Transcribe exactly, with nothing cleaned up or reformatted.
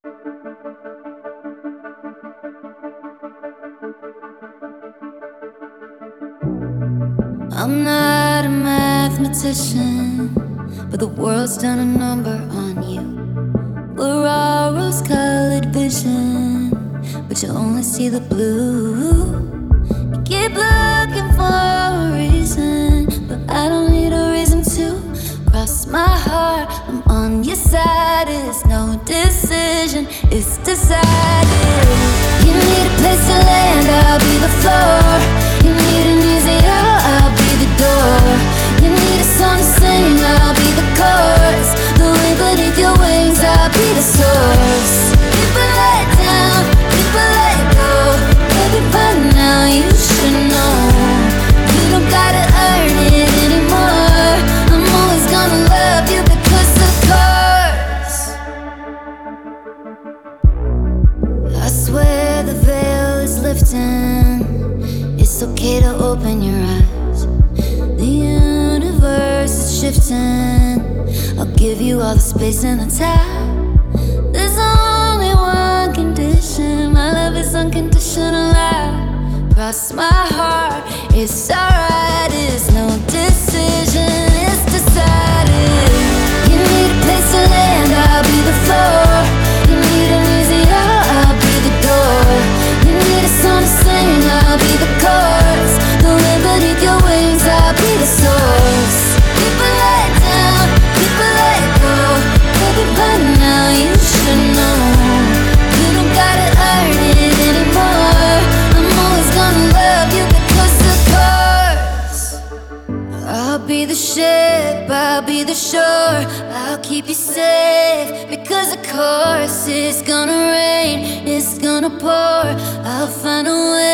I'm not a mathematician, but the world's done a number on you. We're all rose-colored vision, but you only see the blue. You keep looking for a reason, but I don't need a reason to cross my heart. I'm on your side, it's no decision, it's decided. You need a place to land, I'll be the floor. You need an easy out, I'll be the door. You need a song to sing, I'll be the chorus. The wind beneath your wings, I'll be the source. People let down, people let go. Baby, by now you should know. You don't gotta earn it anymore. I'm always gonna love you because of course. I swear the veil is lifting. It's okay to open your eyes. The universe is shifting. I'll give you all the space and the time. There's only one condition. My love is unconditional. I cross my heart. It's alright. It's no decision. It's decided. You need a place to land. I'll be the floor. You need an easy out. I'll be the door. You need a song to sing. I'll be the chorus. The wind beneath your wings. I'll be the source. People let down. People let go. Baby, by now you should know. You don't gotta earn it anymore. I'm always gonna love you because of course. I'll be the ship, I'll be the shore. I'll keep you safe because of course it's gonna rain, it's gonna pour. I'll find a way.